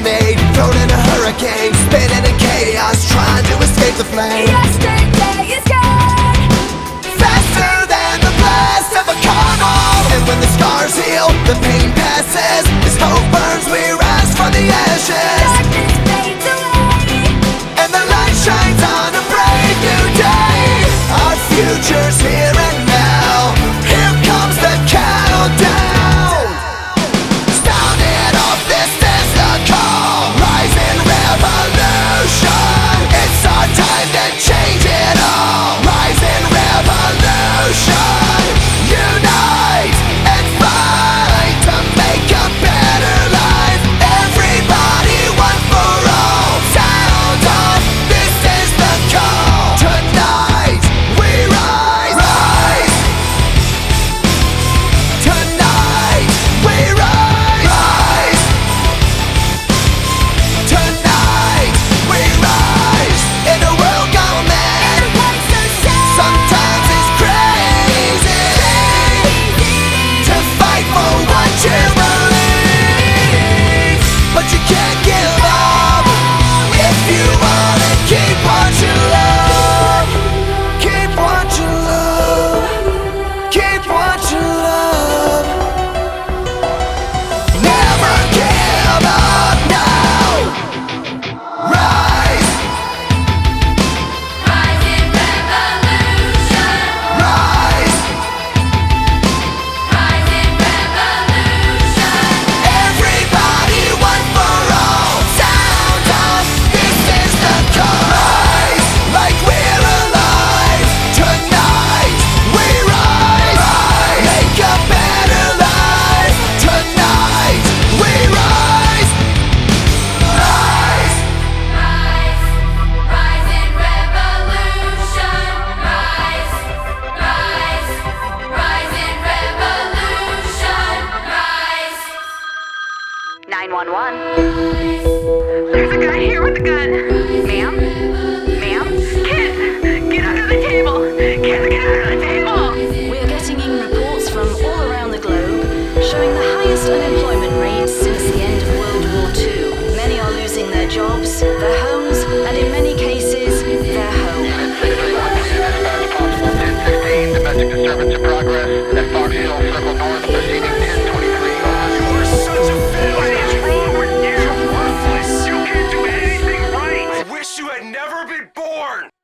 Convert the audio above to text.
made, thrown in a hurricane, spinning in chaos, trying to escape the flame. Yesterday is gone, Faster than the blast of a carnal. And when the scars heal, the pain passes. As hope burns, we rise from the ashes. darkness fades away. And the light shines on a brave new day. Our future's here and now. Here comes the countdown. Sound it off, this is the call. Rising revolution. It's our time to change it all. Rising revolution. Unite and fight to make a better life. Everybody, one for all. Sound off, this is the call. Tonight we rise, rise. Tonight we rise, rise. Tonight we rise. In a world gone mad, And what's so sad? sometimes it's crazy to fight for what you believe, but you can't give up if you wanna keep what you love. Keep what you love. Keep what you love. Never give up now. Rise, Rising revolution, rise. rising revolution. Everybody, one for all. Sound off, this is the call. Rise, like we're alive. Tonight we rise, rise. Make a better life. Tonight we rise, rise. Rise, rising revolution. Rise, rise, rising revolution. Rise. 911. There's a guy here with a gun. Ma'am? Ma'am? Kids! Get under the table! Kids, get under the table! We are getting in reports from all around the globe showing the highest unemployment rates since the end of World War II. Many are losing their jobs, their homes, and in many cases, their home. Domestic disturbance in progress at Fox Hill.